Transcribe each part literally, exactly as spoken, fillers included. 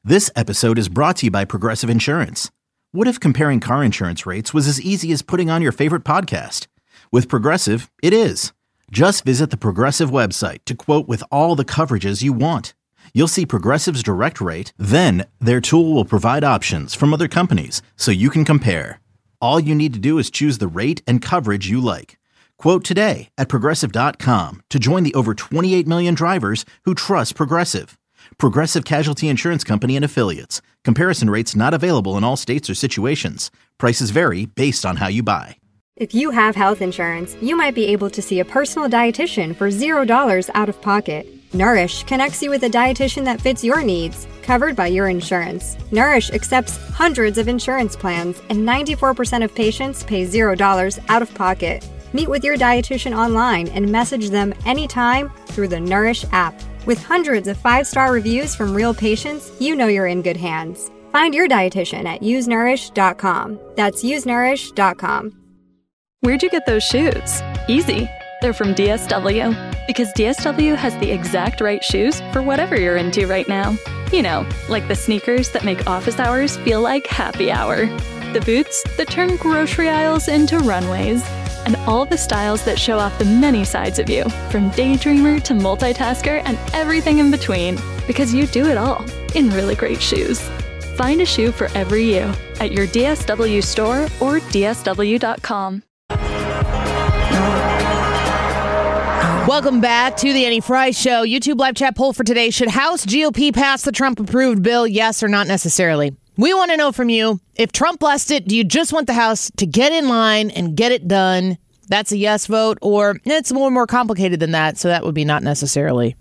This episode is brought to you by Progressive Insurance. What if comparing car insurance rates was as easy as putting on your favorite podcast? With Progressive, it is. Just visit the Progressive website to quote with all the coverages you want. You'll see Progressive's direct rate, then their tool will provide options from other companies so you can compare. All you need to do is choose the rate and coverage you like. Quote today at progressive dot com to join the over twenty-eight million drivers who trust Progressive. Progressive Casualty Insurance Company and Affiliates. Comparison rates not available in all states or situations. Prices vary based on how you buy. If you have health insurance, you might be able to see a personal dietitian for zero dollars out of pocket. Nourish connects you with a dietitian that fits your needs, covered by your insurance. Nourish accepts hundreds of insurance plans, and ninety-four percent of patients pay zero dollars out of pocket. Meet with your dietitian online and message them anytime through the Nourish app. With hundreds of five-star reviews from real patients, you know you're in good hands. Find your dietitian at use nourish dot com. That's use nourish dot com. Where'd you get those shoes? Easy. They're from D S W. Because D S W has the exact right shoes for whatever you're into right now. You know, like the sneakers that make office hours feel like happy hour. The boots that turn grocery aisles into runways. And all the styles that show off the many sides of you, from daydreamer to multitasker and everything in between, because you do it all in really great shoes. Find a shoe for every you at your D S W store or D S W dot com. Welcome back to the Annie Fry Show. YouTube live chat poll for today. Should House G O P pass the Trump-approved bill? Yes or not necessarily? We want to know from you, if Trump blessed it, do you just want the House to get in line and get it done? That's a yes vote, or it's more more complicated than that, so that would be not necessarily.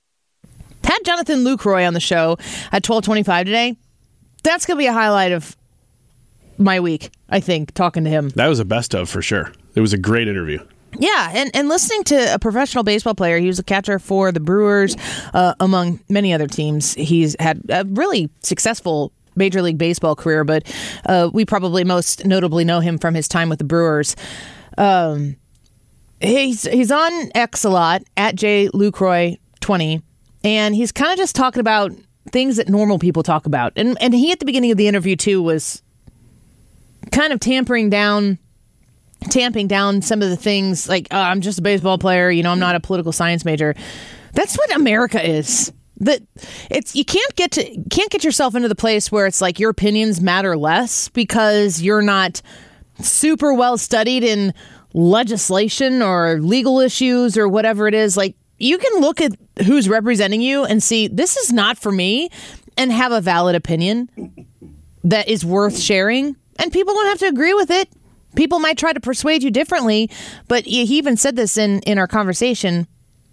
Had Jonathan Lucroy on the show at twelve twenty-five today. That's going to be a highlight of my week, I think, talking to him. That was a best of for sure. It was a great interview. Yeah, and, and listening to a professional baseball player, he was a catcher for the Brewers, uh, among many other teams. He's had a really successful Major League Baseball career, but uh, we probably most notably know him from his time with the Brewers. Um, he's he's on X a lot, at J Lucroy twenty, and he's kind of just talking about things that normal people talk about. And and he, at the beginning of the interview, too, was kind of tampering down, tamping down some of the things, like, oh, I'm just a baseball player, you know, I'm not a political science major. That's what America is. That it's you can't get to can't get yourself into the place where it's like your opinions matter less because you're not super well studied in legislation or legal issues or whatever it is. Like, you can look at who's representing you and see this is not for me and have a valid opinion that is worth sharing. And people don't have to agree with it. People might try to persuade you differently, but he even said this in, in our conversation.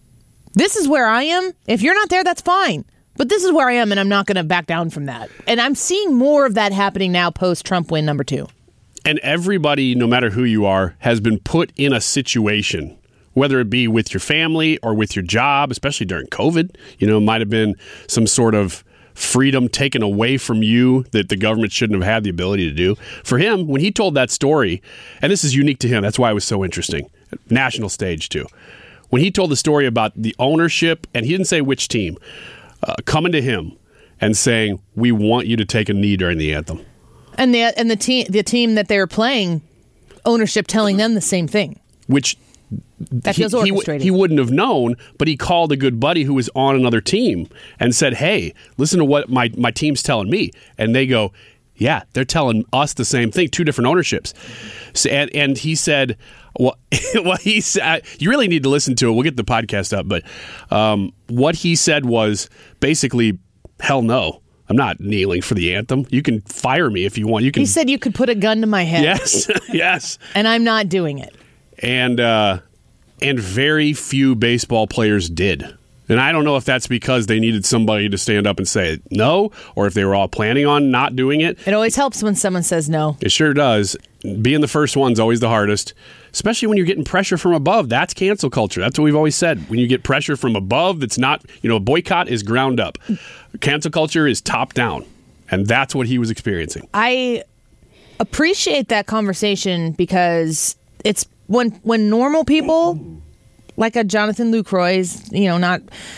This is where I am. If you're not there, that's fine. But this is where I am, and I'm not going to back down from that. And I'm seeing more of that happening now post-Trump win number two. And everybody, no matter who you are, has been put in a situation, whether it be with your family or with your job, especially during COVID. You know, it might have been some sort of freedom taken away from you that the government shouldn't have had the ability to do. For him, when he told that story, and this is unique to him, that's why it was so interesting, national stage too. When he told the story about the ownership, and he didn't say which team, uh, coming to him and saying, we want you to take a knee during the anthem. And the and the team the team that they were playing, ownership telling them the same thing. Which that he, feels orchestrated. He, he wouldn't have known, but he called a good buddy who was on another team and said, hey, listen to what my, my team's telling me. And they go, yeah, they're telling us the same thing, two different ownerships. So, and, and he said, well, what he said, you really need to listen to it. We'll get the podcast up. But um, what he said was basically, hell no. I'm not kneeling for the anthem. You can fire me if you want. You can. He said you could put a gun to my head. Yes, yes. And I'm not doing it. And uh, and very few baseball players did. And I don't know if that's because they needed somebody to stand up and say no, or if they were all planning on not doing it. It always helps when someone says no. It sure does. Being the first one's always the hardest, especially when you're getting pressure from above. That's cancel culture. That's what we've always said. When you get pressure from above, that's not, you know, boycott is ground up. Cancel culture is top down. And that's what he was experiencing. I appreciate that conversation because it's when when normal people, like a Jonathan Lucroy's, you know, not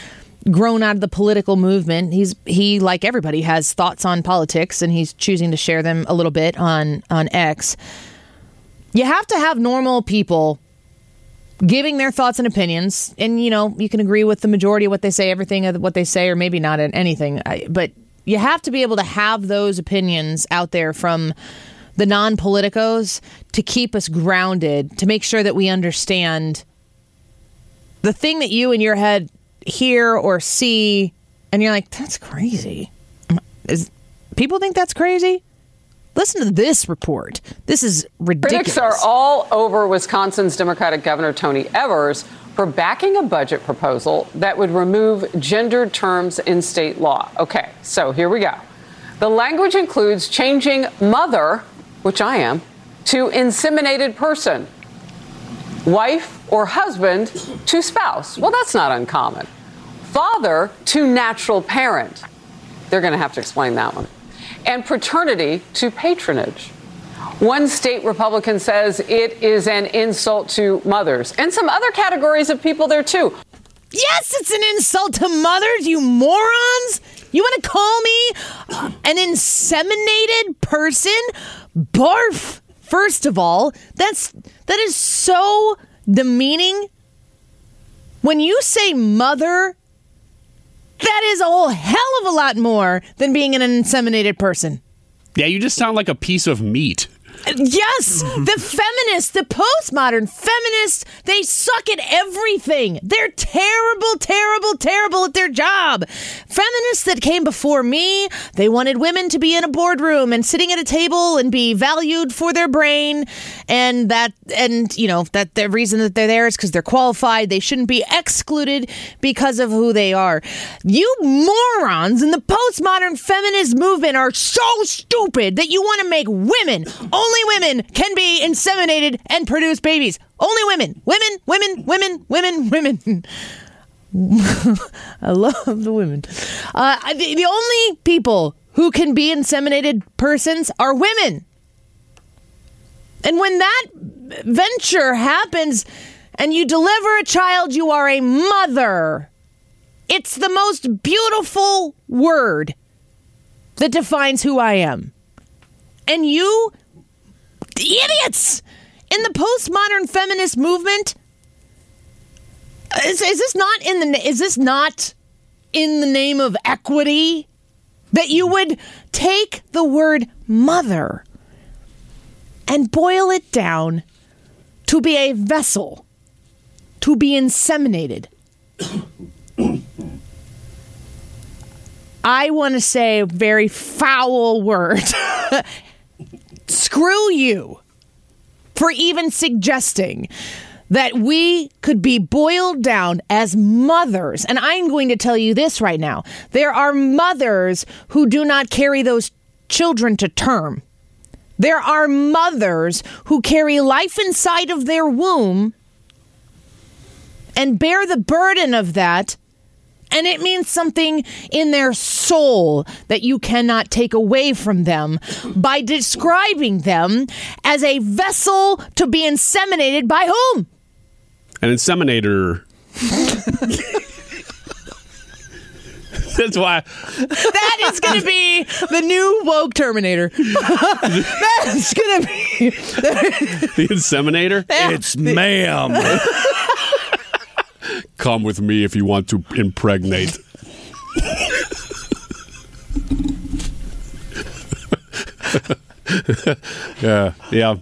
grown out of the political movement. He's he, like everybody, has thoughts on politics, and he's choosing to share them a little bit on, on X. You have to have normal people giving their thoughts and opinions, and, you know, you can agree with the majority of what they say, everything of what they say, or maybe not anything, but you have to be able to have those opinions out there from the non-politicos to keep us grounded, to make sure that we understand the thing that you in your head hear or see, and you're like, that's crazy. Is people think that's crazy? Listen to this report. This is ridiculous. Critics are all over Wisconsin's Democratic Governor Tony Evers for backing a budget proposal that would remove gendered terms in state law. Okay, so here we go. The language includes changing mother, which I am, to inseminated person, wife or husband to spouse. Well, that's not uncommon. Father to natural parent. They're going to have to explain that one. And paternity to patronage. One state Republican says it is an insult to mothers, and some other categories of people there, too. Yes, it's an insult to mothers, you morons! You want to call me uh, an inseminated person? Barf! First of all, that's that is so demeaning. When you say mother, that is a whole hell of a lot more than being an inseminated person. Yeah, you just sound like a piece of meat. Yes, the feminists, the postmodern feminists, they suck at everything. They're terrible, terrible, terrible at their job. Feminists that came before me, they wanted women to be in a boardroom and sitting at a table and be valued for their brain, and that, and you know, that the reason that they're there is because they're qualified. They shouldn't be excluded because of who they are. You morons in the postmodern feminist movement are so stupid that you want to make women only women can be inseminated and produce babies. Only women. Women, women, women, women, women. I love the women. Uh, the, the only people who can be inseminated persons are women. And when that venture happens and you deliver a child, you are a mother. It's the most beautiful word that defines who I am. And you idiots in the postmodern feminist movement, is, is this not in the is this not in the name of equity that you would take the word mother and boil it down to be a vessel to be inseminated? I want to say a very foul word. Screw you for even suggesting that we could be boiled down as mothers. And I'm going to tell you this right now. There are mothers who do not carry those children to term. There are mothers who carry life inside of their womb and bear the burden of that. And it means something in their soul that you cannot take away from them by describing them as a vessel to be inseminated by whom? An inseminator. That's why. That is going to be the new woke Terminator. That's going to be. The inseminator? Yeah. It's ma'am. Come with me if you want to impregnate. yeah, yeah.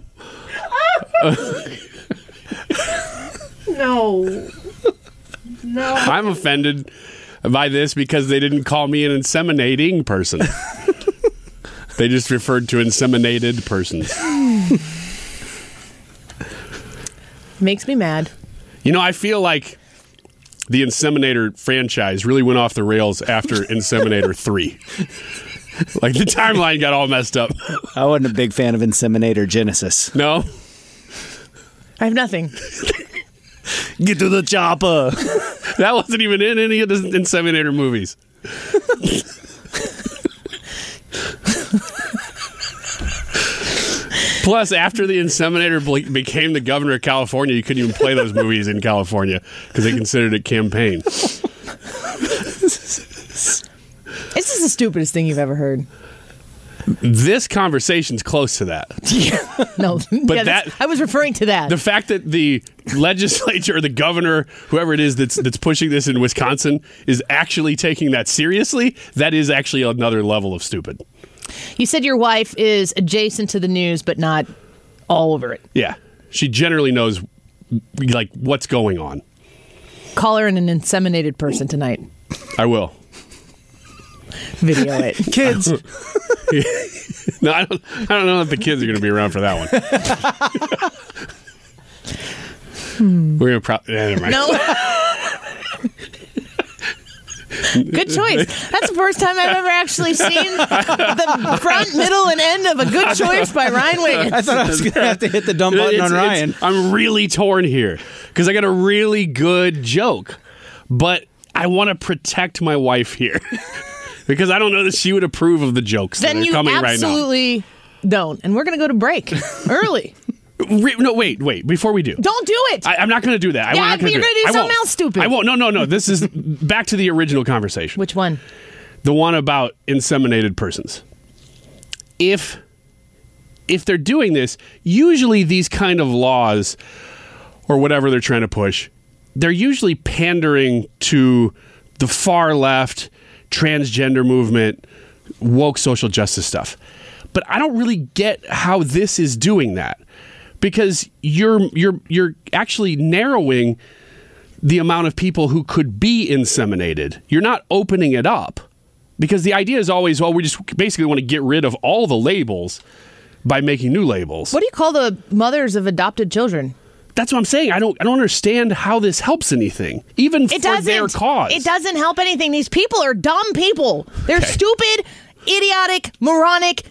No. No. I'm offended by this because they didn't call me an inseminating person. They just referred to inseminated persons. Makes me mad. You know, I feel like the Inseminator franchise really went off the rails after Inseminator three. Like, the timeline got all messed up. I wasn't a big fan of Inseminator Genesis. No? I have nothing. Get to the chopper. That wasn't even in any of the Inseminator movies. Plus, after the Inseminator ble- became the governor of California, you couldn't even play those movies in California because they considered it campaign. is the stupidest thing you've ever heard? This conversation's close to that. No, but yeah, that I was referring to that. The fact that the legislature or the governor, whoever it is that's that's pushing this in Wisconsin, is actually taking that seriously, that is actually another level of stupid. You said your wife is adjacent to the news, but not all over it. Yeah. She generally knows, like, what's going on. Call her an inseminated person tonight. I will. Video it. Kids. No, I don't, I don't know if the kids are going to be around for that one. hmm. We're going to probably... Yeah, never mind. No. Good choice. That's the first time I've ever actually seen the front, middle, and end of a good choice by Ryan Wiggins. I thought I was going to have to hit the dumb button it's, on Ryan. It's, I'm really torn here because I got a really good joke, but I want to protect my wife here because I don't know that she would approve of the jokes then that are you coming right now. Absolutely don't. And we're going to go to break early. Re- no, wait, wait. Before we do, don't do it. I, I'm not going to do that. I, yeah, I'm not but you're going to do I something won't. else stupid. I won't. No, no, no. This is back to the original conversation. Which one? The one about inseminated persons. If if they're doing this, usually these kind of laws or whatever they're trying to push, they're usually pandering to the far left, transgender movement, woke social justice stuff. But I don't really get how this is doing that. Because you're you're you're actually narrowing the amount of people who could be inseminated. You're not opening it up. Because the idea is always, well, we just basically want to get rid of all the labels by making new labels. What do you call the mothers of adopted children? That's what I'm saying. I don't I don't understand how this helps anything, even it for doesn't. their cause. It doesn't help anything. These people are dumb people. They're Okay. stupid, idiotic, moronic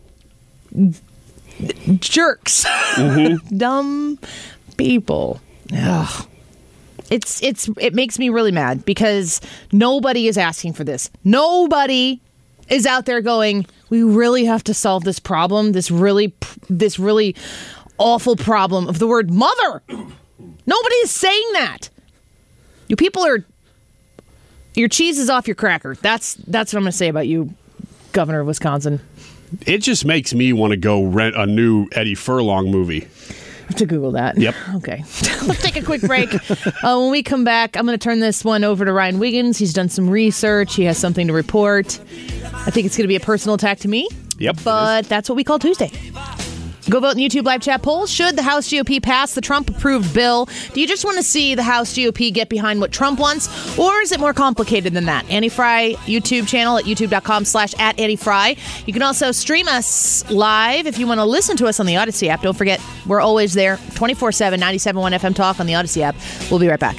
jerks. Mm-hmm. Dumb people. Ugh. It's it's it makes me really mad because nobody is asking for this. Nobody is out there going, we really have to solve this problem, this really this really awful problem of the word mother. Nobody is saying that. You people are your cheese is off your cracker. That's that's what I'm going to say about you, Governor of Wisconsin. It just makes me want to go rent a new Eddie Furlong movie. I have to Google that. Yep. Okay. Let's take a quick break. Uh, when we come back, I'm going to turn this one over to Ryan Wiggins. He's done some research. He has something to report. I think it's going to be a personal attack to me. Yep. But that's what we call Tuesday. Go vote in YouTube live chat poll. Should the House G O P pass the Trump-approved bill? Do you just want to see the House G O P get behind what Trump wants? Or is it more complicated than that? Annie Fry YouTube channel at youtube.com slash at Annie Fry. You can also stream us live if you want to listen to us on the Odyssey app. Don't forget, we're always there, twenty-four seven, ninety-seven point one F M Talk on the Odyssey app. We'll be right back.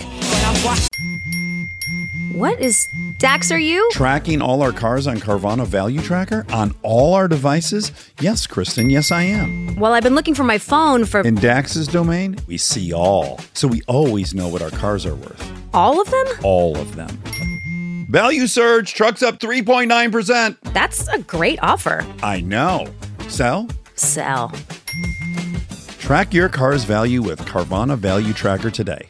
What is Dax, are you? Tracking all our cars on Carvana Value Tracker on all our devices? Yes, Kristen, yes, I am. Well, I've been looking for my phone for... In Dax's domain, we see all. So we always know what our cars are worth. All of them? All of them. Value surge, trucks up three point nine percent. That's a great offer. I know. Sell? Sell. Track your car's value with Carvana Value Tracker today.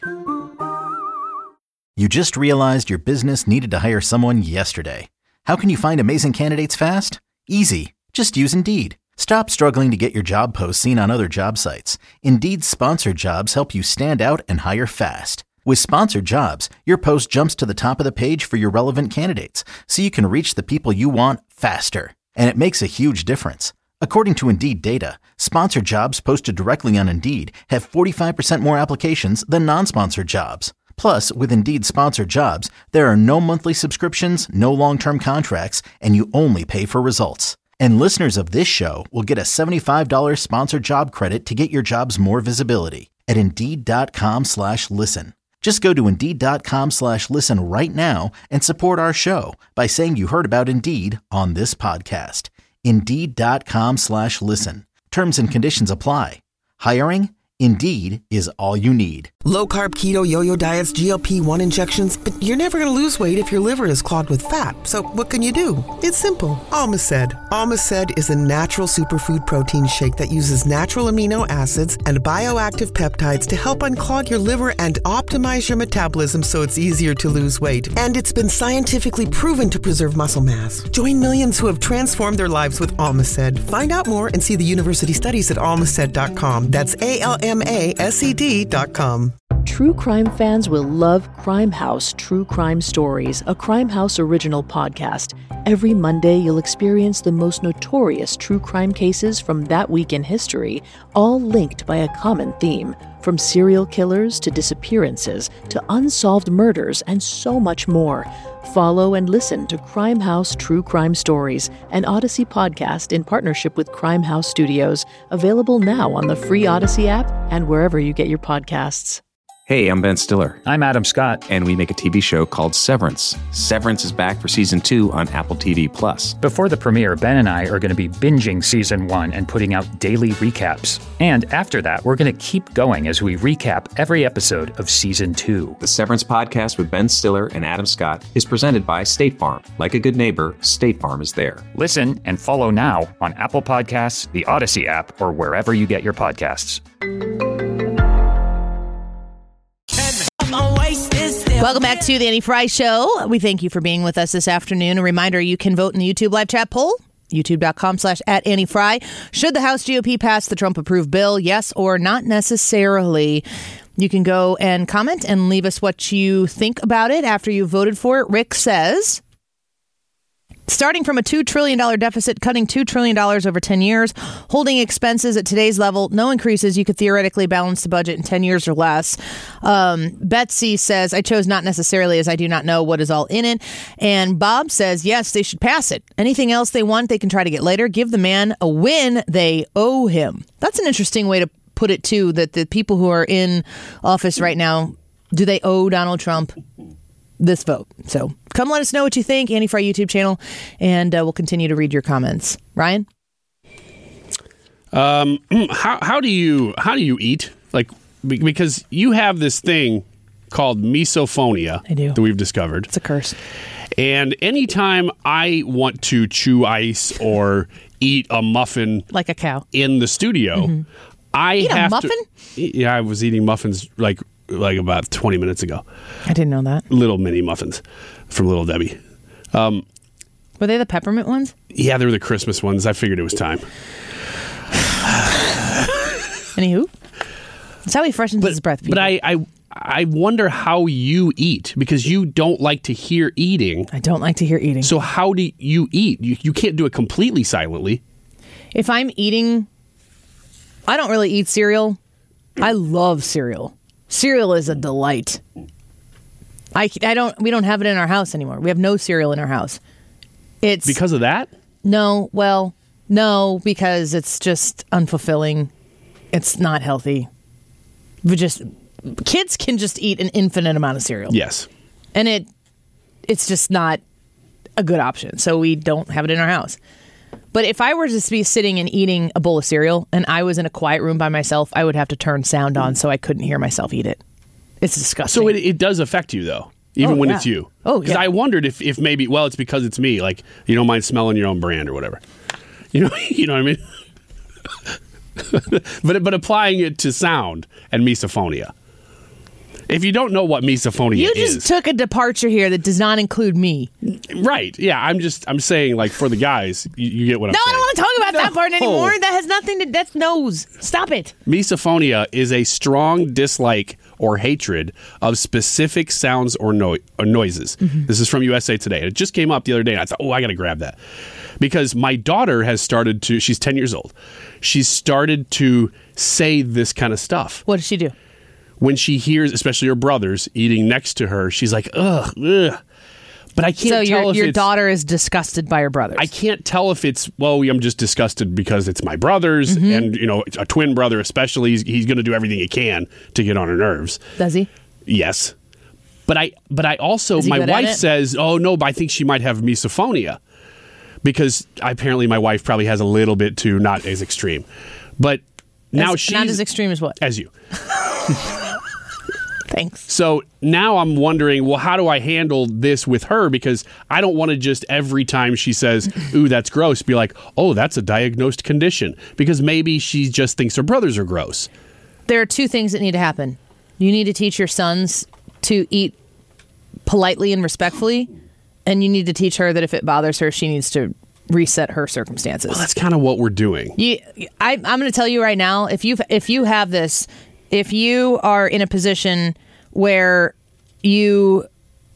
You just realized your business needed to hire someone yesterday. How can you find amazing candidates fast? Easy. Just use Indeed. Stop struggling to get your job posts seen on other job sites. Indeed's sponsored jobs help you stand out and hire fast. With sponsored jobs, your post jumps to the top of the page for your relevant candidates, so you can reach the people you want faster. And it makes a huge difference. According to Indeed data, sponsored jobs posted directly on Indeed have forty-five percent more applications than non-sponsored jobs. Plus, with Indeed sponsored jobs, there are no monthly subscriptions, no long-term contracts, and you only pay for results. And listeners of this show will get a seventy-five dollars sponsored job credit to get your jobs more visibility at Indeed.com slash listen. Just go to Indeed.com slash listen right now and support our show by saying you heard about Indeed on this podcast. Indeed.com slash listen. Terms and conditions apply. Hiring? Indeed is all you need. Low carb keto yo-yo diets, G L P one injections, but you're never going to lose weight if your liver is clogged with fat. So what can you do? It's simple. Almaced. Almaced is a natural superfood protein shake that uses natural amino acids and bioactive peptides to help unclog your liver and optimize your metabolism so it's easier to lose weight. And it's been scientifically proven to preserve muscle mass. Join millions who have transformed their lives with Almaced. Find out more and see the university studies at almaced dot com. That's A L M A S E D dot com. True crime fans will love Crime House True Crime Stories, a Crime House original podcast. Every Monday, you'll experience the most notorious true crime cases from that week in history, all linked by a common theme. From serial killers to disappearances to unsolved murders and so much more. Follow and listen to Crime House True Crime Stories, an Odyssey podcast in partnership with Crime House Studios, available now on the free Odyssey app and wherever you get your podcasts. Hey, I'm Ben Stiller. I'm Adam Scott. And we make a T V show called Severance. Severance is back for season two on Apple T V Plus. Before the premiere, Ben and I are going to be binging season one and putting out daily recaps. And after that, we're going to keep going as we recap every episode of season two. The Severance podcast with Ben Stiller and Adam Scott is presented by State Farm. Like a good neighbor, State Farm is there. Listen and follow now on Apple Podcasts, the Odyssey app, or wherever you get your podcasts. Welcome back to the Annie Fry Show. We thank you for being with us this afternoon. A reminder, you can vote in the YouTube live chat poll, youtube.com slash at Annie Fry. Should the House G O P pass the Trump-approved bill? Yes or not necessarily. You can go and comment and leave us what you think about it after you voted for it. Rick says, starting from a two trillion dollars deficit, cutting two trillion dollars over ten years, holding expenses at today's level, no increases, you could theoretically balance the budget in ten years or less. Um, Betsy says, I chose not necessarily as I do not know what is all in it. And Bob says, yes, they should pass it. Anything else they want, they can try to get later. Give the man a win they owe him. That's an interesting way to put it, too, that the people who are in office right now, do they owe Donald Trump this vote? So come let us know what you think. Annie Fry YouTube channel, and uh, we'll continue to read your comments. Ryan, um, how how do you how do you eat? Like, because you have this thing called misophonia. I do. That we've discovered. It's a curse. And anytime I want to chew ice or eat a muffin, like a cow, in the studio, mm-hmm. I eat have a muffin. To, yeah, I was eating muffins like. like about twenty minutes ago. I didn't know that. Little mini muffins from Little Debbie. Um, were they the peppermint ones? Yeah, they were the Christmas ones. I figured it was time. Anywho, that's how he freshens but, his breath. People. But I, I, I wonder how you eat, because you don't like to hear eating. I don't like to hear eating. So how do you eat? You, you can't do it completely silently. If I'm eating, I don't really eat cereal. I love cereal. Cereal is a delight. I, I don't. We don't have it in our house anymore. We have no cereal in our house. It's because of that? No. Well, no, because it's just unfulfilling. It's not healthy. We just kids can just eat an infinite amount of cereal. Yes, and it it's just not a good option. So we don't have it in our house. But if I were to be sitting and eating a bowl of cereal and I was in a quiet room by myself, I would have to turn sound on so I couldn't hear myself eat it. It's disgusting. So it, it does affect you, though, even oh, when yeah. it's you. Oh, Because yeah. I wondered if, if maybe, well, it's because it's me. Like, you don't mind smelling your own brand or whatever. You know, you know what I mean? but but applying it to sound and misophonia. If you don't know what misophonia you is, you just took a departure here that does not include me. Right? Yeah, I'm just I'm saying, like, for the guys, you, you get what I'm no, saying. No, I don't want to talk about no. that part anymore. That has nothing to. That's nose. Stop it. Misophonia is a strong dislike or hatred of specific sounds or, no- or noises. Mm-hmm. This is from U S A Today. It just came up the other day, and I thought, oh, I got to grab that. Because my daughter has started to, she's ten years old. She's started to say this kind of stuff. What does she do? When she hears, especially her brothers, eating next to her, she's like, ugh, ugh. But I can't so tell your, if your it's, daughter is disgusted by her brothers. I can't tell if it's, well, I'm just disgusted because it's my brothers, mm-hmm. and, you know, a twin brother especially, he's, he's going to do everything he can to get on her nerves. Does he? Yes. But I but I also, my wife says, oh, no, but I think she might have misophonia. Because apparently my wife probably has a little bit too, not as extreme. But now as, she's not as extreme as what? As you. Thanks. So now I'm wondering, well, how do I handle this with her? Because I don't want to just every time she says, ooh, that's gross, be like, oh, that's a diagnosed condition. Because maybe she just thinks her brothers are gross. There are two things that need to happen. You need to teach your sons to eat politely and respectfully, and you need to teach her that if it bothers her, she needs to reset her circumstances. Well, that's kind of what we're doing. You, I, I'm going to tell you right now, if you if you have this, if you are in a position where you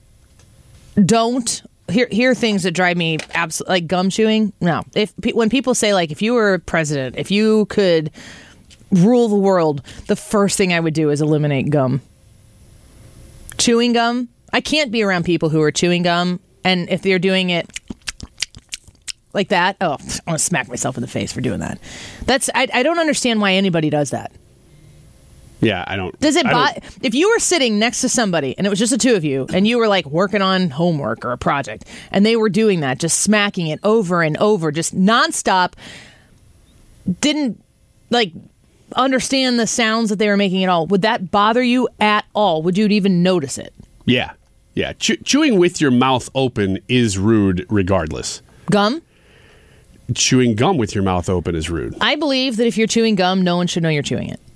don't hear hear things that drive me absolutely, like gum chewing. No, if when people say like, if you were president, if you could rule the world, the first thing I would do is eliminate gum. Chewing gum. I can't be around people who are chewing gum, and if they're doing it like that, oh, I want to smack myself in the face for doing that. That's I, I don't understand why anybody does that. Yeah, I don't. Does it I bother don't, if you were sitting next to somebody and it was just the two of you and you were like working on homework or a project and they were doing that, just smacking it over and over, just nonstop, didn't like understand the sounds that they were making at all? Would that bother you at all? Would you even notice it? Yeah, yeah. Chew- chewing with your mouth open is rude, regardless. Gum? Chewing gum with your mouth open is rude. I believe that if you're chewing gum, no one should know you're chewing it.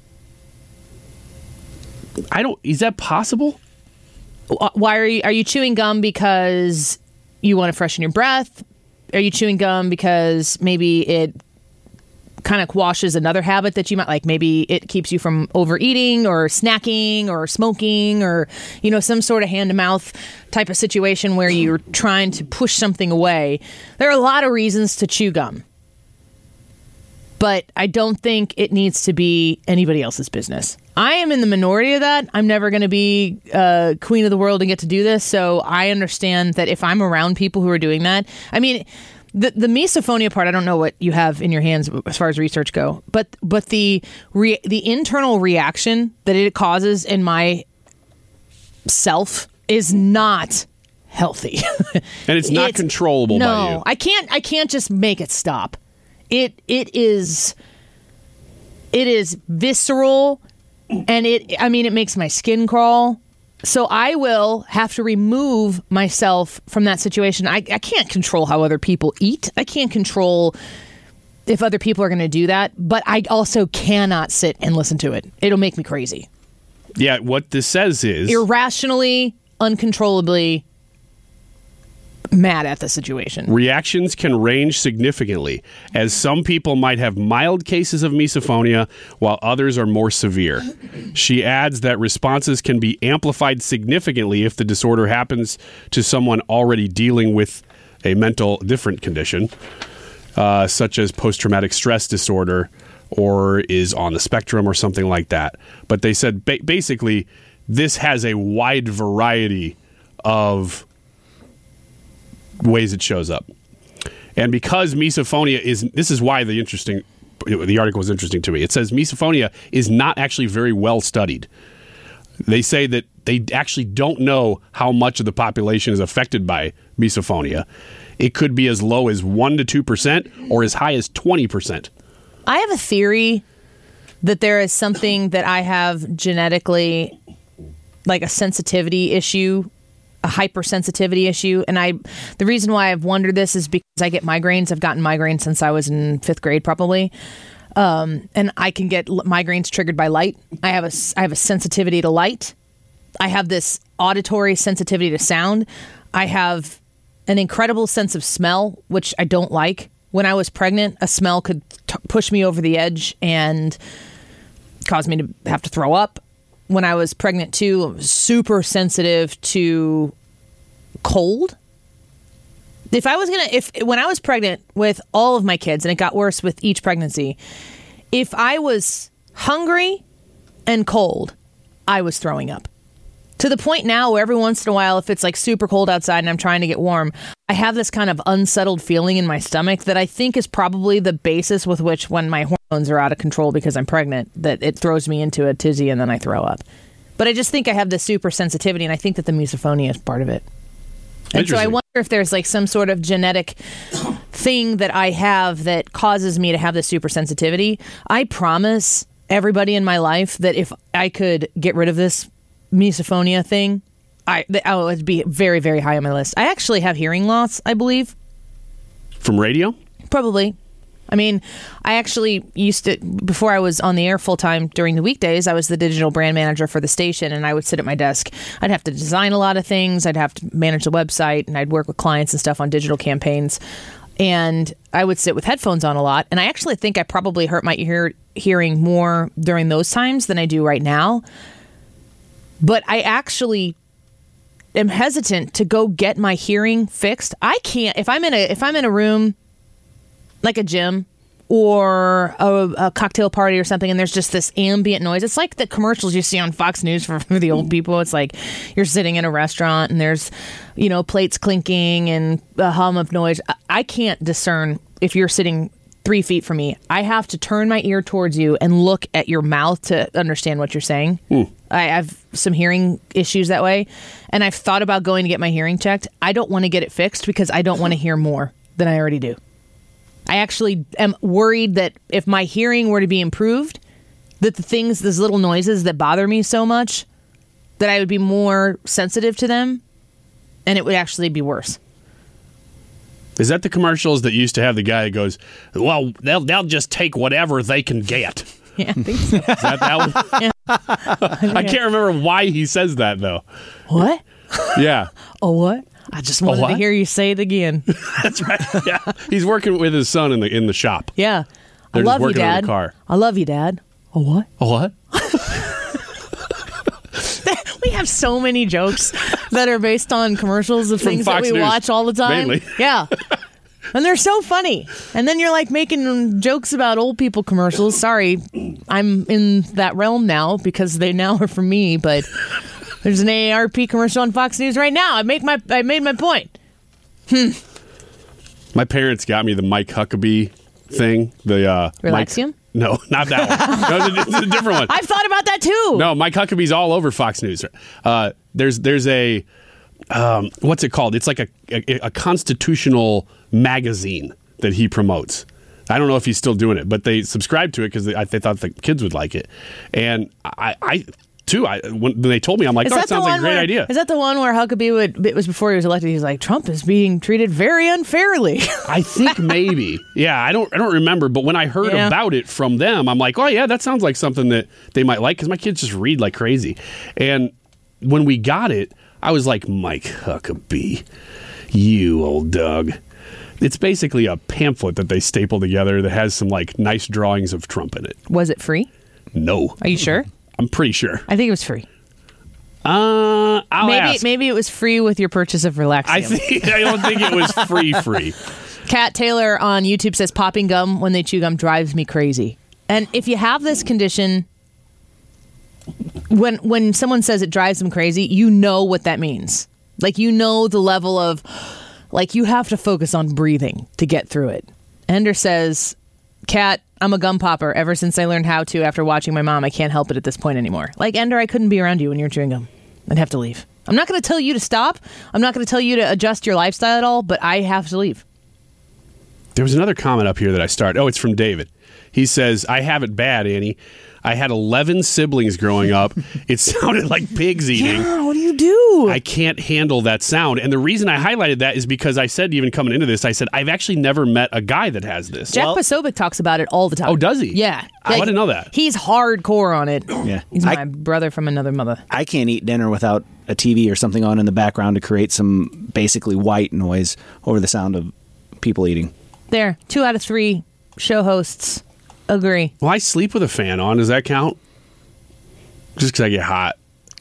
I don't. Is that possible? Why are you? Are you chewing gum because you want to freshen your breath? Are you chewing gum because maybe it kind of quashes another habit that you might like? Maybe it keeps you from overeating or snacking or smoking or, you know, some sort of hand to mouth type of situation where you're trying to push something away. There are a lot of reasons to chew gum, but I don't think it needs to be anybody else's business. I am in the minority of that. I'm never going to be uh, queen of the world and get to do this. So I understand that if I'm around people who are doing that, I mean, the the misophonia part, I don't know what you have in your hands as far as research go, but but the re, the internal reaction that it causes in my self is not healthy. And it's not it's, controllable no, by you. I can't I can't just make it stop. It it is it is visceral. And it, I mean, it makes my skin crawl. So I will have to remove myself from that situation. I, I can't control how other people eat. I can't control if other people are going to do that. But I also cannot sit and listen to it. It'll make me crazy. Yeah, what this says is... irrationally, uncontrollably mad at the situation. Reactions can range significantly, as some people might have mild cases of misophonia, while others are more severe. She adds that responses can be amplified significantly if the disorder happens to someone already dealing with a mental different condition, uh, such as post-traumatic stress disorder, or is on the spectrum or something like that. But they said ba- basically this has a wide variety of ways it shows up. And because misophonia is, this is why the interesting, the article was interesting to me. It says misophonia is not actually very well studied. They say that they actually don't know how much of the population is affected by misophonia. It could be as low as one to two percent or as high as twenty percent. I have a theory that there is something that I have genetically, like a sensitivity issue, a hypersensitivity issue. And I, the reason why I've wondered this is because I get migraines. I've gotten migraines since I was in fifth grade, probably. Um, and I can get migraines triggered by light. I have a, I have a sensitivity to light. I have this auditory sensitivity to sound. I have an incredible sense of smell, which I don't like. When I was pregnant, a smell could t- push me over the edge and cause me to have to throw up. When I was pregnant too, I was super sensitive to cold. If I was gonna, if when I was pregnant with all of my kids, and it got worse with each pregnancy, if I was hungry and cold, I was throwing up. To the point now where every once in a while, if it's like super cold outside and I'm trying to get warm, I have this kind of unsettled feeling in my stomach that I think is probably the basis with which, when my hormones are out of control because I'm pregnant, that it throws me into a tizzy and then I throw up. But I just think I have this super sensitivity, and I think that the misophonia is part of it. And so I wonder if there's like some sort of genetic thing that I have that causes me to have this super sensitivity. I promise everybody in my life that if I could get rid of this misophonia thing, I, I would be very, very high on my list. I actually have hearing loss, I believe. From radio? Probably. I mean, I actually used to, before I was on the air full time during the weekdays, I was the digital brand manager for the station, and I would sit at my desk. I'd have to design a lot of things. I'd have to manage the website, and I'd work with clients and stuff on digital campaigns. And I would sit with headphones on a lot. And I actually think I probably hurt my ear hearing more during those times than I do right now. But I actually am hesitant to go get my hearing fixed. I can't, if I'm in a, if I'm in a room like a gym or a, a cocktail party or something, and there's just this ambient noise. It's like the commercials you see on Fox News for, for the old people. It's like you're sitting in a restaurant and there's, you know, plates clinking and a hum of noise. I, I can't discern if you're sitting three feet from me. I have to turn my ear towards you and look at your mouth to understand what you're saying. Mm. I have some hearing issues that way, and I've thought about going to get my hearing checked. I don't want to get it fixed because I don't want to hear more than I already do. I actually am worried that if my hearing were to be improved, that the things, those little noises that bother me so much, that I would be more sensitive to them, and it would actually be worse. Is that the commercials that used to have the guy that goes, well, they'll, they'll just take whatever they can get? Yeah, I think so. Is that that one? Yeah. I can't remember why he says that, though. What? Yeah. Oh, what? I just wanted oh, to hear you say it again. That's right. Yeah. He's working with his son in the in the shop. Yeah. They're I love just working you, Dad. on the car. I love you, Dad. Oh, what? Oh, what? We have so many jokes that are based on commercials of From things Fox that we News, watch all the time. mainly. Yeah. And they're so funny. And then you're like making jokes about old people commercials. Sorry, I'm in that realm now because they now are for me, but there's an A A R P commercial on Fox News right now. I make my I made my point. Hmm. My parents got me the Mike Huckabee thing. The uh, Relaxium? Mike, no, not that one. No, it's a, it's a different one. I've thought about that too. No, Mike Huckabee's all over Fox News. Uh, there's there's a um, what's it called? It's like a, a a constitutional magazine that he promotes. I don't know if he's still doing it, but they subscribed to it because they, they thought the kids would like it. And I, I too, I, when they told me, I'm like, Is oh, that sounds like a great where, idea. Is that the one where Huckabee would, it was before he was elected, he was like, Trump is being treated very unfairly. I think maybe. Yeah, I don't I don't remember, but when I heard Yeah. about it from them, I'm like, oh yeah, that sounds like something that they might like because my kids just read like crazy. And when we got it, I was like, Mike Huckabee, you old dog. It's basically a pamphlet that they staple together that has some like nice drawings of Trump in it. Was it free? No. Are you sure? I'm pretty sure. I think it was free. Uh, I'll maybe ask. maybe it was free with your purchase of Relaxium. I think I don't think it was free free. Kat Taylor on YouTube says popping gum when they chew gum drives me crazy. And if you have this condition, when when someone says it drives them crazy, you know what that means. Like you know the level of, like you have to focus on breathing to get through it. Ender says, Kat, I'm a gum popper ever since I learned how to after watching my mom. I can't help it at this point anymore. Like Ender, I couldn't be around you when you were chewing gum. I'd have to leave. I'm not going to tell you to stop. I'm not going to tell you to adjust your lifestyle at all, but I have to leave. There was another comment up here that I started. Oh, it's from David. He says, I have it bad, Annie. I had eleven siblings growing up. It sounded like pigs eating. Yeah, what do you do? I can't handle that sound. And the reason I highlighted that is because I said, even coming into this, I said, I've actually never met a guy that has this. Jack well, Posobiec talks about it all the time. Oh, does he? Yeah. I didn't know that. He's hardcore on it. Yeah. He's my I, brother from another mother. I can't eat dinner without a T V or something on in the background to create some basically white noise over the sound of people eating. There. Two out of three show hosts agree. Well, I sleep with a fan on. Does that count? Just because I get hot.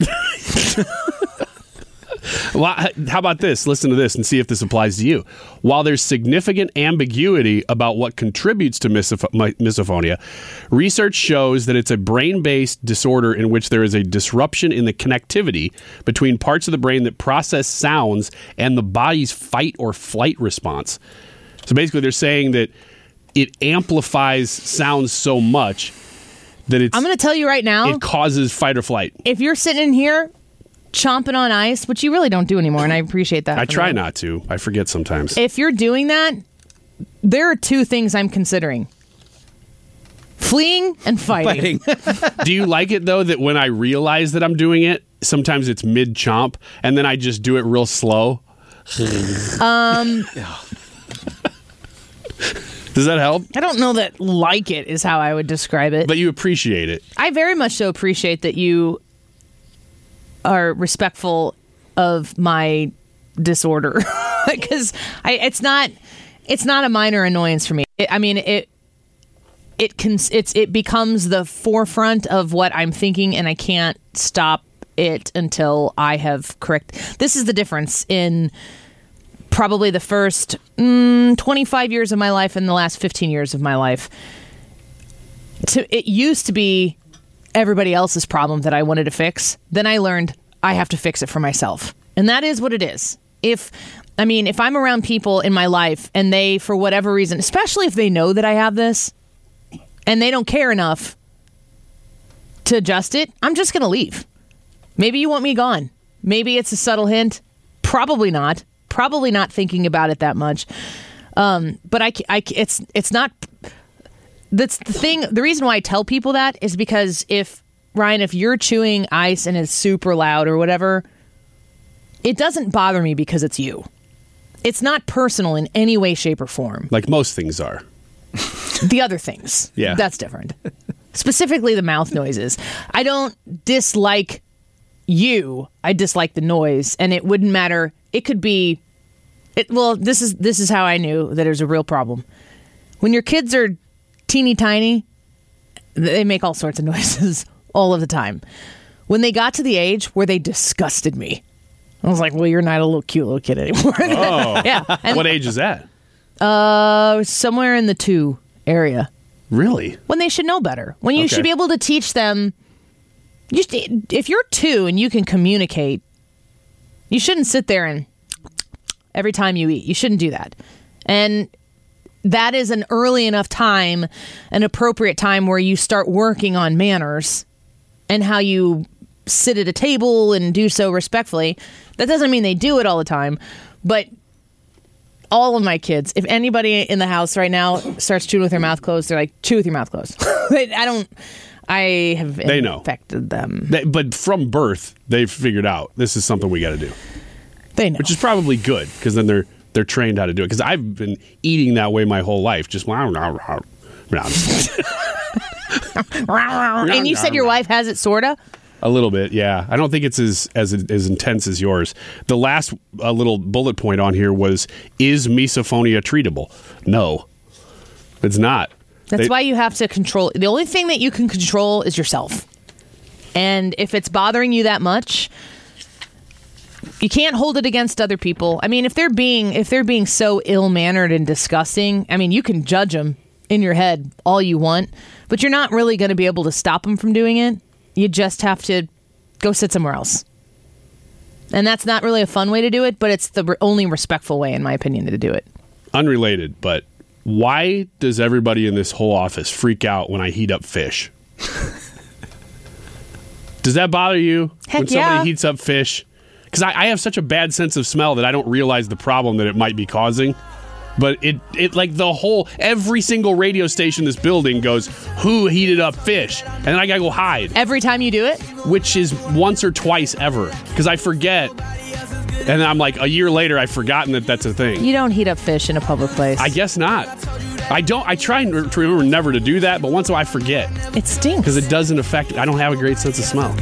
Well, how about this? Listen to this and see if this applies to you. While there's significant ambiguity about what contributes to misoph- misophonia, research shows that it's a brain-based disorder in which there is a disruption in the connectivity between parts of the brain that process sounds and the body's fight or flight response. So basically, they're saying that it amplifies sounds so much that it's... I'm going to tell you right now. It causes fight or flight. If you're sitting in here chomping on ice, which you really don't do anymore, and I appreciate that. I try me. not to. I forget sometimes. If you're doing that, there are two things I'm considering. Fleeing and fighting. Fighting. Do you like it, though, that when I realize that I'm doing it, sometimes it's mid-chomp, and then I just do it real slow? um... Does that help? I don't know that like it is how I would describe it. But you appreciate it. I very much so appreciate that you are respectful of my disorder. Because I it's not it's not a minor annoyance for me. It, I mean, it it can it's it becomes the forefront of what I'm thinking, and I can't stop it until I have correct. This is the difference in probably the first mm, twenty-five years of my life and the last fifteen years of my life. To, it used to be everybody else's problem that I wanted to fix. Then I learned I have to fix it for myself. And that is what it is. If, I mean, if I'm around people in my life and they, for whatever reason, especially if they know that I have this and they don't care enough to adjust it, I'm just going to leave. Maybe you want me gone. Maybe it's a subtle hint. Probably not. Probably not thinking about it that much. Um, but I, I, it's, it's not, that's the thing. The reason why I tell people that is because if, Ryan, if you're chewing ice and it's super loud or whatever, it doesn't bother me because it's you. It's not personal in any way, shape, or form. Like most things are. The other things. Yeah. That's different. Specifically the mouth noises. I don't dislike you. I dislike the noise. And it wouldn't matter. It could be, it, well, this is this is how I knew that there's a real problem. When your kids are teeny tiny, they make all sorts of noises all of the time. When they got to the age where they disgusted me, I was like, well, you're not a little cute little kid anymore. Oh. Yeah. And, what age is that? Uh, somewhere in the two area. Really? When they should know better. When you Okay. should be able to teach them. You, if you're two and you can communicate, you shouldn't sit there and every time you eat. You shouldn't do that. And that is an early enough time, an appropriate time where you start working on manners and how you sit at a table and do so respectfully. That doesn't mean they do it all the time, but all of my kids, if anybody in the house right now starts chewing with their mouth closed, they're like, chew with your mouth closed. I don't, I have They know. infected them. They, but from birth, they've figured out this is something we got to do. They know. Which is probably good because then they're they're trained how to do it. Because I've been eating that way my whole life. Just And you said your wife has it, sorta? A little bit, yeah. I don't think it's as as as intense as yours. The last uh, little bullet point on here was: is misophonia treatable? No, it's not. That's They- why you have to control. The only thing that you can control is yourself. And if it's bothering you that much, you can't hold it against other people. I mean, if they're being if they're being so ill-mannered and disgusting, I mean, you can judge them in your head all you want, but you're not really going to be able to stop them from doing it. You just have to go sit somewhere else. And that's not really a fun way to do it, but it's the re- only respectful way, in my opinion, to do it. Unrelated, but why does everybody in this whole office freak out when I heat up fish? Does that bother you Heck when somebody yeah. heats up fish? Because I, I have such a bad sense of smell that I don't realize the problem that it might be causing. But it, it like the whole, every single radio station in this building goes, who heated up fish? And then I gotta go hide. Every time you do it? Which is once or twice ever. Because I forget. And I'm like, a year later, I've forgotten that that's a thing. You don't heat up fish in a public place. I guess not. I don't. I try and re- to remember never to do that, but once in a while I forget. It stinks. Because it doesn't affect, I don't have a great sense of smell.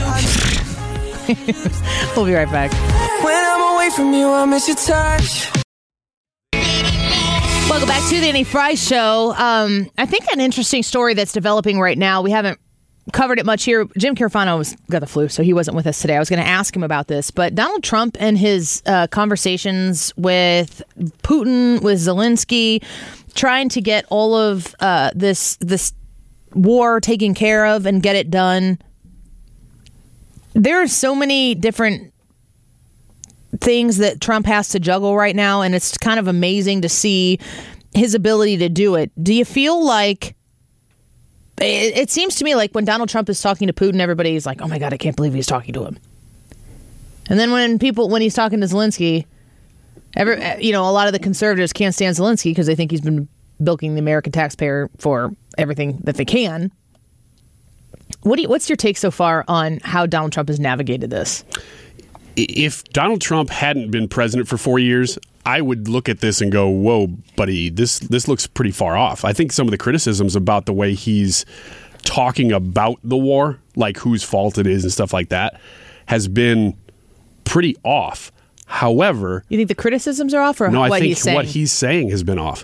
We'll be right back. When I'm away from you, I miss your touch. Welcome back to the Annie Fry Show. Um, I think an interesting story that's developing right now. We haven't covered it much here. Jim Carafano was got the flu, so he wasn't with us today. I was going to ask him about this, but Donald Trump and his uh, conversations with Putin, with Zelensky, trying to get all of uh, this this war taken care of and get it done. There are so many different things that Trump has to juggle right now, and it's kind of amazing to see his ability to do it. Do you feel like it, it seems to me like when Donald Trump is talking to Putin, everybody's like, oh my God, I can't believe he's talking to him. And then when people when he's talking to Zelensky, Every, you know, a lot of the conservatives can't stand Zelensky because they think he's been bilking the American taxpayer for everything that they can. What do you, what's your take so far on how Donald Trump has navigated this? If Donald Trump hadn't been president for four years, I would look at this and go, whoa, buddy, this this looks pretty far off. I think some of the criticisms about the way he's talking about the war, like whose fault it is and stuff like that, has been pretty off. However... You think the criticisms are off or no, what I think he's saying? what he's saying has been off.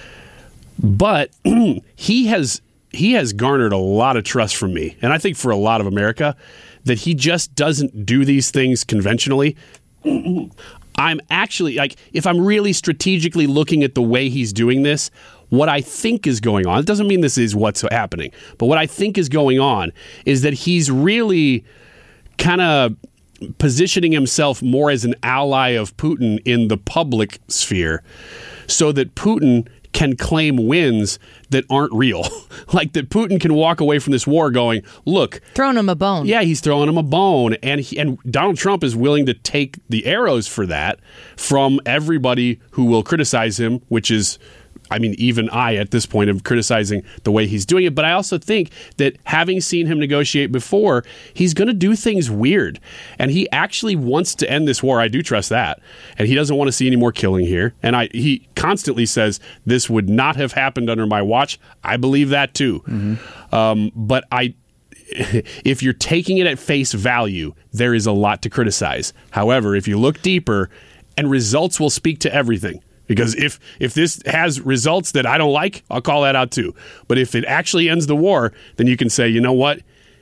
But he has he has garnered a lot of trust from me, and I think for a lot of America, that he just doesn't do these things conventionally. I'm actually, like, if I'm really strategically looking at the way he's doing this, what I think is going on, it doesn't mean this is what's happening, but what I think is going on is that he's really kind of positioning himself more as an ally of Putin in the public sphere so that Putin can claim wins that aren't real. Like that Putin can walk away from this war going, look. Throwing him a bone. Yeah, he's throwing him a bone. And he, and Donald Trump is willing to take the arrows for that from everybody who will criticize him, which is, I mean, even I at this point am criticizing the way he's doing it. But I also think that having seen him negotiate before, he's going to do things weird. And he actually wants to end this war. I do trust that. And he doesn't want to see any more killing here. And I he constantly says, this would not have happened under my watch. I believe that too. Mm-hmm. Um, but I... if you're taking it at face value, there is a lot to criticize. However, if you look deeper, and results will speak to everything. Because if if this has results that I don't like, I'll call that out too. But if it actually ends the war, then you can say, you know what?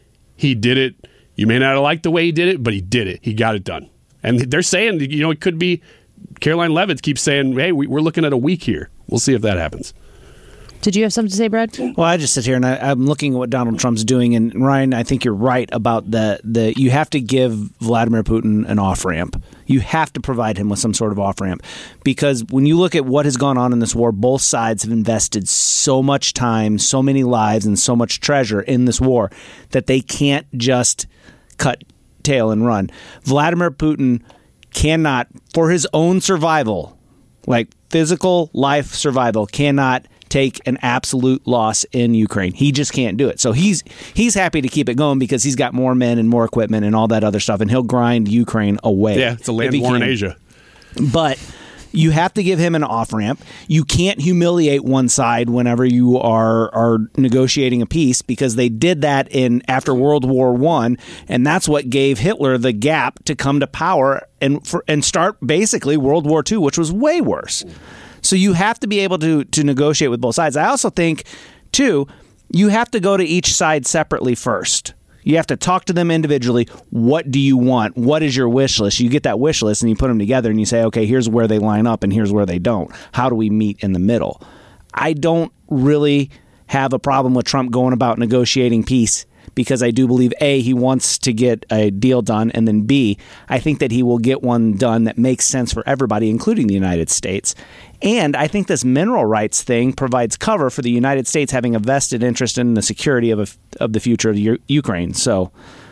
He did it. You may not have liked the way he did it, but he did it. He got it done. And they're saying, you know, it could be, Caroline Levitt keeps saying, hey, we, we're looking at a week here. We'll see if that happens. Did you have something to say, Brad? Well, I just sit here and I, I'm looking at what Donald Trump's doing. And Ryan, I think you're right about the, the you have to give Vladimir Putin an off-ramp. You have to provide him with some sort of off-ramp. Because when you look at what has gone on in this war, both sides have invested so much time, so many lives, and so much treasure in this war that they can't just cut tail and run. Vladimir Putin cannot, for his own survival, like physical life survival, cannot take an absolute loss in Ukraine. He just can't do it. So he's he's happy to keep it going because he's got more men and more equipment and all that other stuff, and he'll grind Ukraine away. Yeah, it's a land war in Asia. But you have to give him an off-ramp. You can't humiliate one side whenever you are are negotiating a peace, because they did that in after World War One, and that's what gave Hitler the gap to come to power and for, and start basically World War Two, which was way worse. So you have to be able to to negotiate with both sides. I also think, too, you have to go to each side separately first. You have to talk to them individually. What do you want? What is your wish list? You get that wish list and you put them together and you say, okay, here's where they line up and here's where they don't. How do we meet in the middle? I don't really have a problem with Trump going about negotiating peace, because I do believe, A, he wants to get a deal done, and then B, I think that he will get one done that makes sense for everybody, including the United States. And I think this mineral rights thing provides cover for the United States having a vested interest in the security of a, of the future of U- Ukraine. So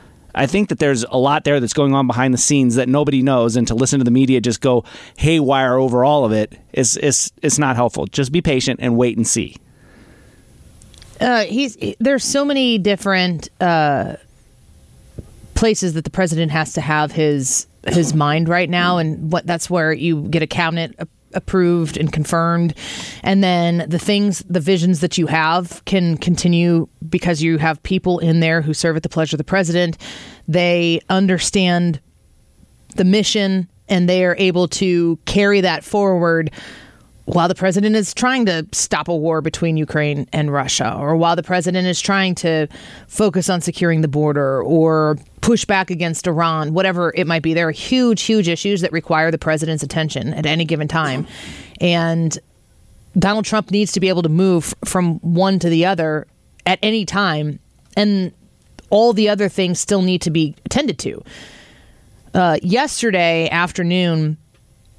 I think that there's a lot there that's going on behind the scenes that nobody knows, and to listen to the media just go haywire over all of it is is it's not helpful. Just be patient and wait and see. Uh, he's there's so many different uh, places that the president has to have his his mind right now, and what that's where you get a cabinet a- approved and confirmed, and then the things, the visions that you have can continue because you have people in there who serve at the pleasure of the president. They understand the mission, and they are able to carry that forward while the president is trying to stop a war between Ukraine and Russia, or while the president is trying to focus on securing the border or push back against Iran, whatever it might be. There are huge, huge issues that require the president's attention at any given time. And Donald Trump needs to be able to move from one to the other at any time. And all the other things still need to be attended to. Uh, yesterday afternoon,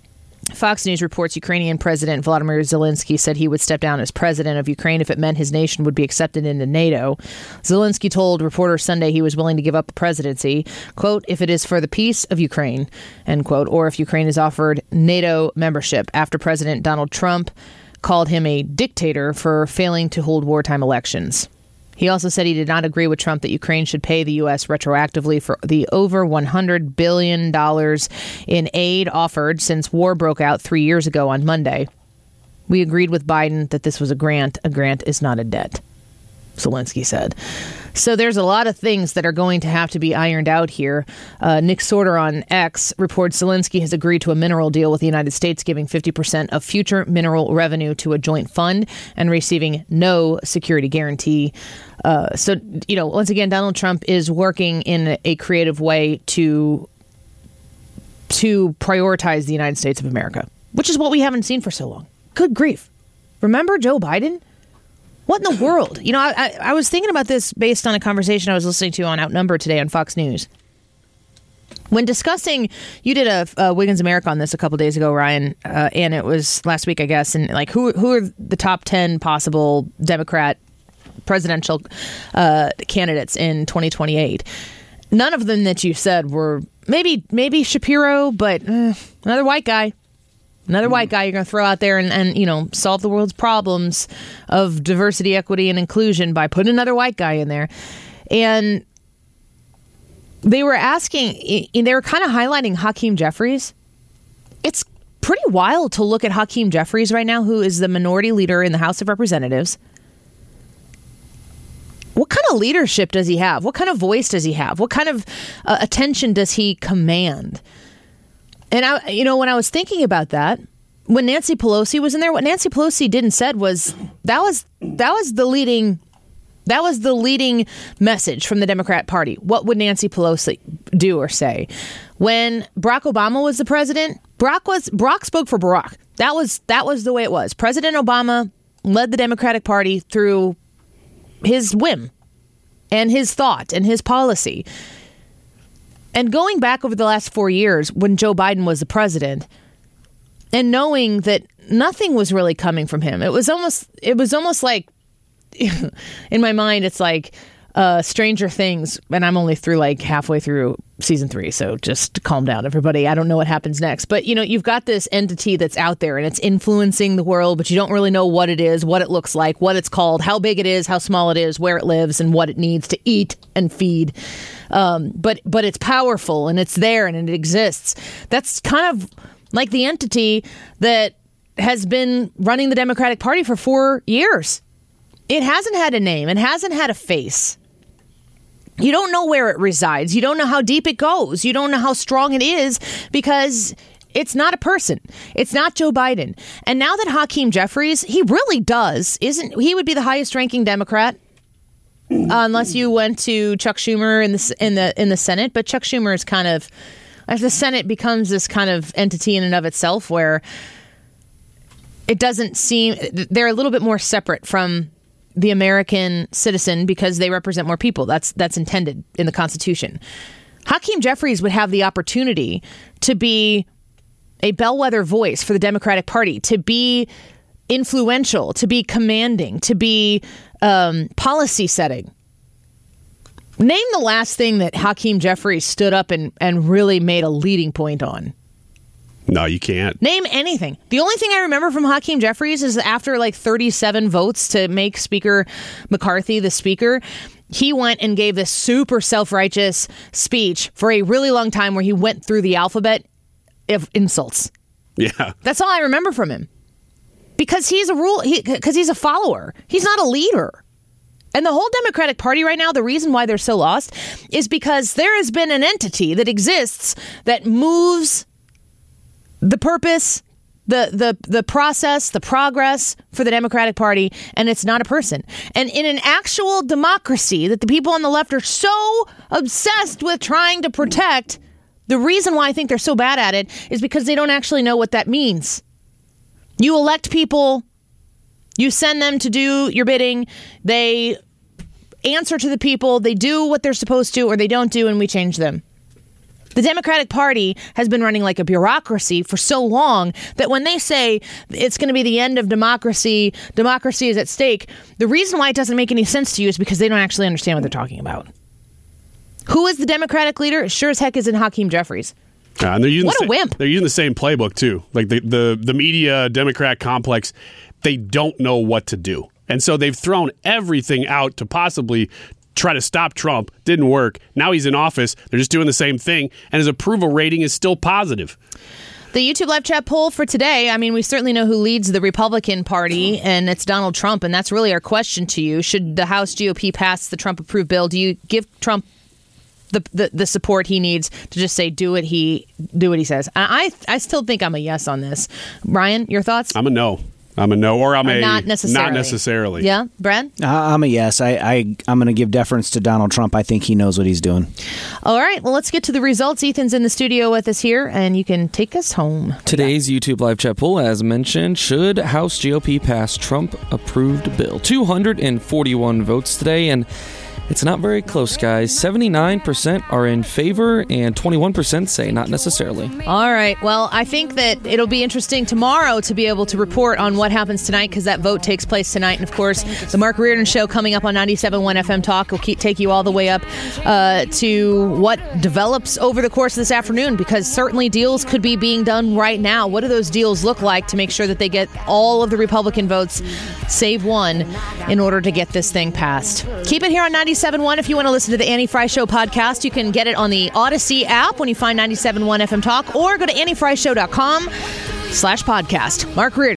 Fox News reports Ukrainian President Volodymyr Zelensky said he would step down as president of Ukraine if it meant his nation would be accepted into NATO. Zelensky told reporters Sunday he was willing to give up the presidency, quote, if it is for the peace of Ukraine, end quote, or if Ukraine is offered NATO membership, after President Donald Trump called him a dictator for failing to hold wartime elections. He also said he did not agree with Trump that Ukraine should pay the U S retroactively for the over one hundred billion dollars in aid offered since war broke out three years ago on Monday. We agreed with Biden that this was a grant. A grant is not a debt, Zelensky said. So there's a lot of things that are going to have to be ironed out here. Uh, Nick Sorter on X reports Zelensky has agreed to a mineral deal with the United States, giving fifty percent of future mineral revenue to a joint fund and receiving no security guarantee. Uh, so, you know, once again, Donald Trump is working in a creative way to to prioritize the United States of America, which is what we haven't seen for so long. Good grief. Remember Joe Biden? What in the world? You know, I, I, I was thinking about this based on a conversation I was listening to on Outnumbered today on Fox News. When discussing, you did a, a Wiggins America on this a couple days ago, Ryan, uh, and it was last week, I guess. And like, who who are the top ten possible Democrat presidential uh, candidates in twenty twenty-eight? None of them that you said were maybe maybe Shapiro, but uh, another white guy. Another white guy you're going to throw out there and, and, you know, solve the world's problems of diversity, equity, and inclusion by putting another white guy in there. And they were asking, they were kind of highlighting Hakeem Jeffries. It's pretty wild to look at Hakeem Jeffries right now, who is the minority leader in the House of Representatives. What kind of leadership does he have? What kind of voice does he have? What kind of uh, attention does he command? And, I, you know, when I was thinking about that, when Nancy Pelosi was in there, what Nancy Pelosi didn't said was that was that was the leading that was the leading message from the Democrat Party. What would Nancy Pelosi do or say? When Barack Obama was the president, Barack was Barack spoke for Barack. That was that was the way it was. President Obama led the Democratic Party through his whim and his thought and his policy. And going back over the last four years when Joe Biden was the president and knowing that nothing was really coming from him, it was almost it was almost like in my mind, it's like uh, Stranger Things. And I'm only through like halfway through season three. So just calm down, everybody. I don't know what happens next. But, you know, you've got this entity that's out there and it's influencing the world, but you don't really know what it is, what it looks like, what it's called, how big it is, how small it is, where it lives, and what it needs to eat and feed. Um, but but it's powerful and it's there and it exists. That's kind of like the entity that has been running the Democratic Party for four years. It hasn't had a name. It hasn't had a face. You don't know where it resides. You don't know how deep it goes. You don't know how strong it is because it's not a person. It's not Joe Biden. And now that Hakeem Jeffries, he really does, isn't he would be the highest ranking Democrat. Uh, unless you went to Chuck Schumer in the in the in the Senate, but Chuck Schumer is kind of, as the Senate becomes this kind of entity in and of itself, where it doesn't seem they're a little bit more separate from the American citizen because they represent more people. That's that's intended in the Constitution. Hakeem Jeffries would have the opportunity to be a bellwether voice for the Democratic Party, to be influential, to be commanding, to be um, policy setting. Name the last thing that Hakeem Jeffries stood up and, and really made a leading point on. No, you can't. Name anything. The only thing I remember from Hakeem Jeffries is after like thirty-seven votes to make Speaker McCarthy the speaker, he went and gave this super self-righteous speech for a really long time where he went through the alphabet of insults. Yeah. That's all I remember from him. Because he's a rule, because he, he's a follower. He's not a leader. And the whole Democratic Party right now, the reason why they're so lost is because there has been an entity that exists that moves the purpose, the the the process, the progress for the Democratic Party, and it's not a person. And in an actual democracy that the people on the left are so obsessed with trying to protect, the reason why I think they're so bad at it is because they don't actually know what that means. You elect people, you send them to do your bidding, they answer to the people, they do what they're supposed to, or they don't do, and we change them. The Democratic Party has been running like a bureaucracy for so long that when they say it's going to be the end of democracy, democracy is at stake, the reason why it doesn't make any sense to you is because they don't actually understand what they're talking about. Who is the Democratic leader? Sure as heck isn't Hakeem Jeffries. Yeah, and they're using What the a sa- wimp. They're using the same playbook, too. Like the, the, the media Democrat complex, they don't know what to do. And so they've thrown everything out to possibly try to stop Trump. Didn't work. Now he's in office. They're just doing the same thing. And his approval rating is still positive. The YouTube live chat poll for today, I mean, we certainly know who leads the Republican Party, and it's Donald Trump. And that's really our question to you. Should the House G O P pass the Trump-approved bill? Do you give Trump the, the the support he needs to just say do what he do what he says? I I still think I'm a yes on this. Brian, your thoughts? I'm a no. I'm a no, or I'm Or a not necessarily. Not necessarily. Yeah, Brad? Uh, I'm a yes. I, I, I'm going to give deference to Donald Trump. I think he knows what he's doing. All right, well, let's get to the results. Ethan's in the studio with us here, and you can take us home. Today's YouTube live chat poll, as mentioned, should House G O P pass Trump-approved bill? two hundred forty-one votes today, and it's not very close, guys. seventy-nine percent are in favor, and twenty-one percent say not necessarily. All right. Well, I think that it'll be interesting tomorrow to be able to report on what happens tonight because that vote takes place tonight. And, of course, the Mark Reardon Show coming up on ninety-seven point one F M Talk will keep, take you all the way up uh, to what develops over the course of this afternoon because certainly deals could be being done right now. What do those deals look like to make sure that they get all of the Republican votes, save one, in order to get this thing passed? Keep it here on ninety-seven point one. If you want to listen to the Annie Fry Show podcast, you can get it on the Odyssey app when you find ninety-seven point one F M Talk or go to annie fry show dot com slash podcast. Mark Reardon.